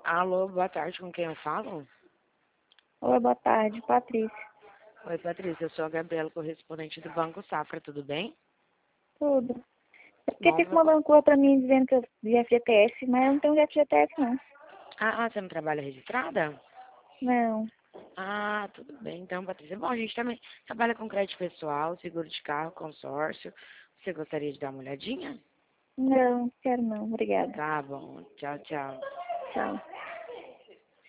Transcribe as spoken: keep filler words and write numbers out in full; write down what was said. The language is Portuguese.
Alô, boa tarde, com quem eu falo? Oi, boa tarde, Patrícia. Oi, Patrícia, eu sou a Gabriela, correspondente do Banco Safra, tudo bem? Tudo. É porque Bom, fica meu... mandando coisa pra mim dizendo que eu de F G T S, mas eu não tenho F G T S não. Ah, ah, você não trabalha registrada? Não, Ah, tudo bem, então, Patrícia. Bom, a gente também trabalha com crédito pessoal, seguro de carro, consórcio. Você gostaria de dar uma olhadinha? não, quero não. Obrigada. Tá bom, tchau, tchau. Tchau.